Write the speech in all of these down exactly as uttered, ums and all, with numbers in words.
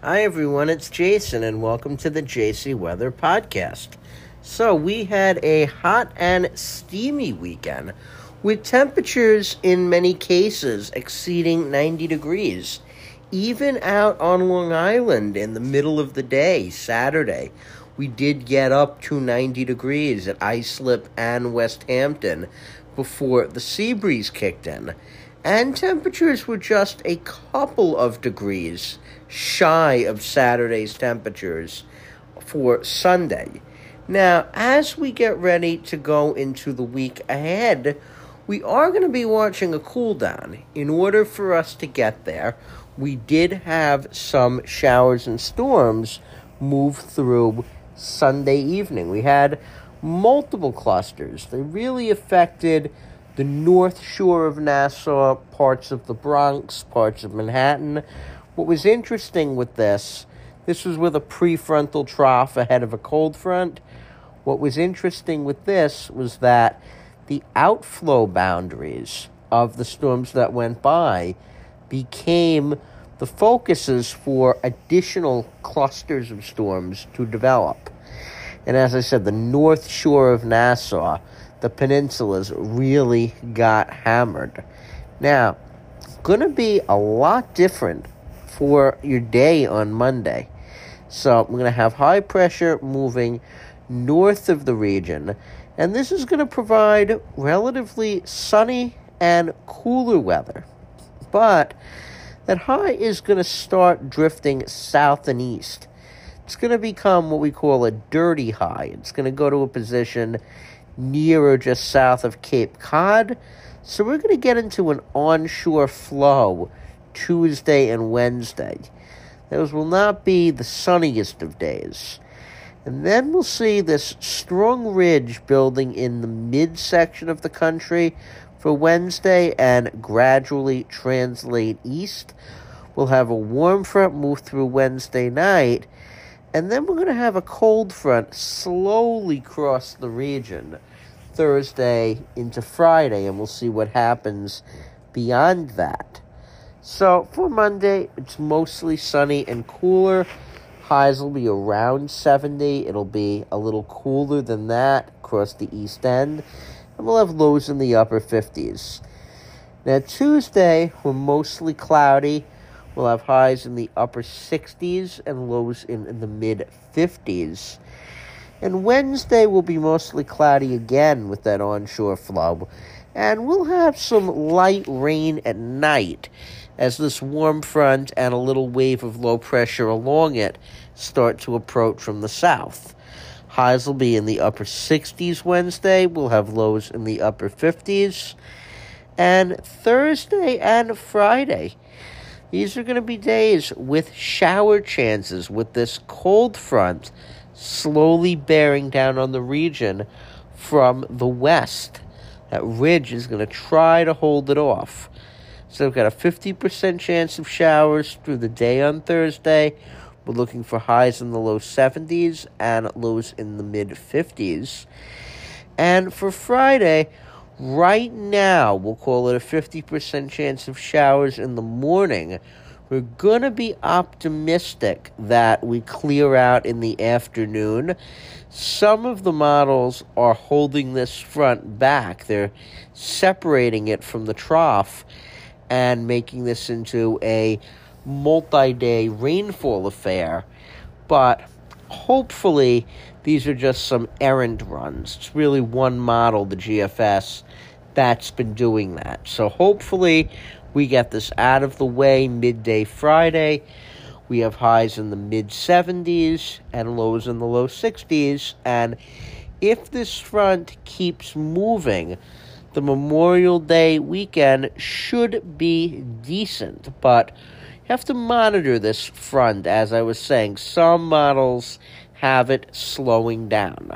Hi everyone, it's Jason and welcome to the J C Weather Podcast. So we had a hot and steamy weekend with temperatures in many cases exceeding ninety degrees. Even out on Long Island in the middle of the day, Saturday, we did get up to ninety degrees at Islip and West Hampton before the sea breeze kicked in. And temperatures were just a couple of degrees shy of Saturday's temperatures for Sunday. Now, as we get ready to go into the week ahead, we are going to be watching a cool down. In order for us to get there, we did have some showers and storms move through Sunday evening. We had multiple clusters. They really affected the North Shore of Nassau, parts of the Bronx, parts of Manhattan. What was interesting with this, this was with a prefrontal trough ahead of a cold front. What was interesting with this was that the outflow boundaries of the storms that went by became the focuses for additional clusters of storms to develop. And as I said, the North Shore of Nassau, the peninsulas really got hammered. Now, going to be a lot different for your day on Monday. So we're going to have high pressure moving north of the region, and this is going to provide relatively sunny and cooler weather. But that high is going to start drifting south and east. It's going to become what we call a dirty high. It's going to go to a position near or just south of Cape Cod. So we're going to get into an onshore flow Tuesday and Wednesday. Those will not be the sunniest of days. And then we'll see this strong ridge building in the midsection of the country for Wednesday and gradually translate east. We'll have a warm front move through Wednesday night, and then we're going to have a cold front slowly cross the region Thursday into Friday, and we'll see what happens beyond that. So for Monday, it's mostly sunny and cooler. Highs will be around seventy. It'll be a little cooler than that across the east end. And we'll have lows in the upper fifties. Now Tuesday, we're mostly cloudy. We'll have highs in the upper sixties and lows in, in the mid-fifties. And Wednesday will be mostly cloudy again with that onshore flow. And we'll have some light rain at night as this warm front and a little wave of low pressure along it start to approach from the south. Highs will be in the upper sixties Wednesday. We'll have lows in the upper fifties. And Thursday and Friday, these are going to be days with shower chances with this cold front slowly bearing down on the region from the west. That ridge is going to try to hold it off. So we've got a fifty percent chance of showers through the day on Thursday. We're looking for highs in the low seventies and lows in the mid-fifties. And for Friday, right now, we'll call it a fifty percent chance of showers in the morning. We're going to be optimistic that we clear out in the afternoon. Some of the models are holding this front back. They're separating it from the trough and making this into a multi-day rainfall affair. But hopefully these are just some errant runs. It's really one model, the G F S, that's been doing that. So hopefully we get this out of the way midday Friday. We have highs in the mid-seventies and lows in the low sixties. And if this front keeps moving, the Memorial Day weekend should be decent. But you have to monitor this front. As I was saying, some models have it slowing down.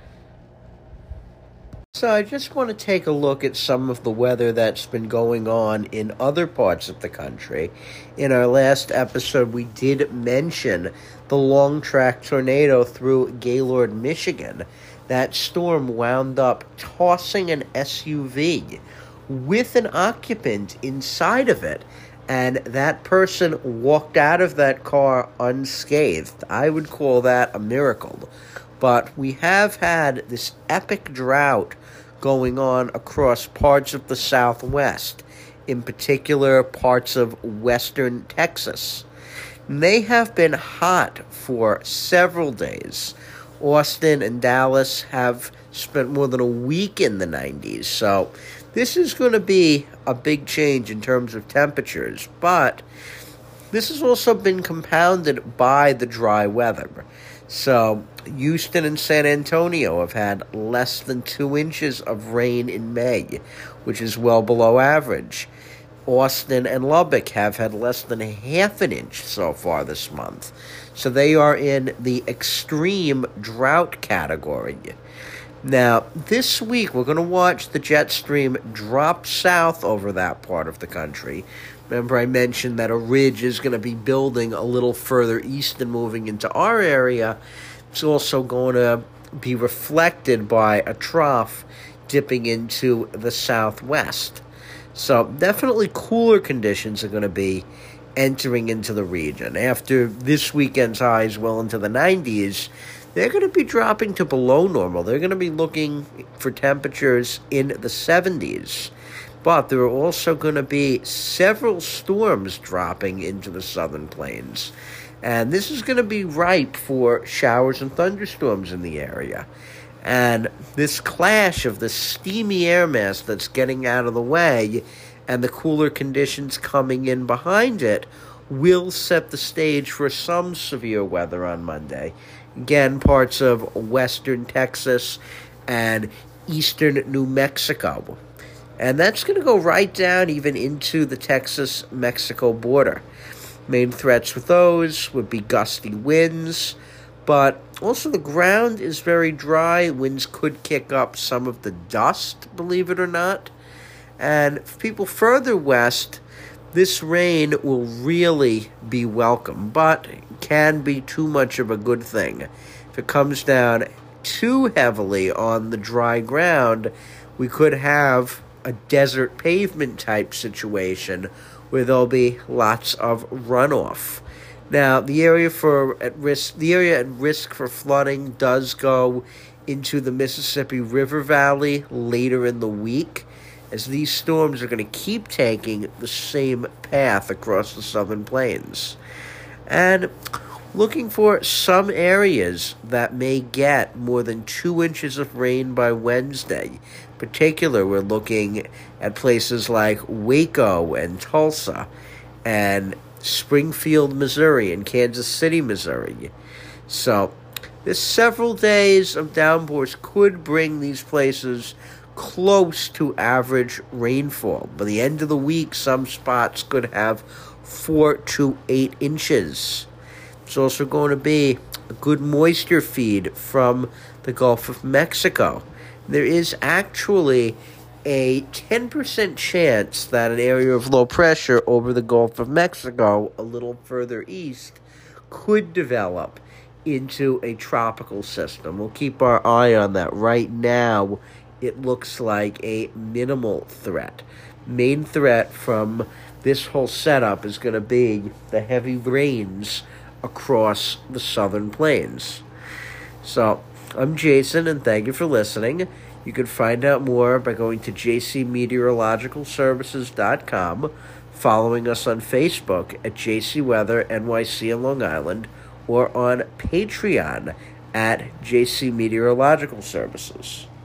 So I just want to take a look at some of the weather that's been going on in other parts of the country. In our last episode, we did mention the long track tornado through Gaylord, Michigan. That storm wound up tossing an S U V with an occupant inside of it and that person walked out of that car unscathed. I would call that a miracle. But we have had this epic drought going on across parts of the Southwest, in particular parts of western Texas. They have been hot for several days. Austin and Dallas have spent more than a week in the nineties, so this is going to be a big change in terms of temperatures, but this has also been compounded by the dry weather. So Houston and San Antonio have had less than two inches of rain in May, which is well below average. Austin and Lubbock have had less than a half an inch so far this month. So they are in the extreme drought category. Now, this week we're going to watch the jet stream drop south over that part of the country. Remember, I mentioned that a ridge is going to be building a little further east and moving into our area. It's also going to be reflected by a trough dipping into the southwest. So definitely cooler conditions are going to be entering into the region. After this weekend's highs well into the nineties, they're going to be dropping to below normal. They're going to be looking for temperatures in the seventies. But there are also going to be several storms dropping into the southern plains. And this is going to be ripe for showers and thunderstorms in the area. And this clash of the steamy air mass that's getting out of the way and the cooler conditions coming in behind it will set the stage for some severe weather on Monday. Again, parts of western Texas and eastern New Mexico. And that's going to go right down even into the Texas-Mexico border. Main threats with those would be gusty winds, but also the ground is very dry. Winds could kick up some of the dust, believe it or not. And for people further west, this rain will really be welcome, but can be too much of a good thing. If it comes down too heavily on the dry ground, we could have a desert pavement type situation where there'll be lots of runoff. Now, the area for at risk, the area at risk for flooding does go into the Mississippi River Valley later in the week, as these storms are going to keep taking the same path across the southern plains. And looking for some areas that may get more than two inches of rain by Wednesday. In particular, we're looking at places like Waco and Tulsa and Springfield, Missouri, and Kansas City, Missouri. So, there's several days of downpours could bring these places close to average rainfall. By the end of the week, some spots could have four to eight inches. It's also going to be a good moisture feed from the Gulf of Mexico. There is actually a ten percent chance that an area of low pressure over the Gulf of Mexico, a little further east, could develop into a tropical system. We'll keep our eye on that. Right now, it looks like a minimal threat. Main threat from this whole setup is going to be the heavy rains across the southern plains. So, I'm Jason, and thank you for listening. You can find out more by going to j c meteorological services dot com, following us on Facebook at J C Weather N Y C in Long Island, or on Patreon at J C Meteorological Services.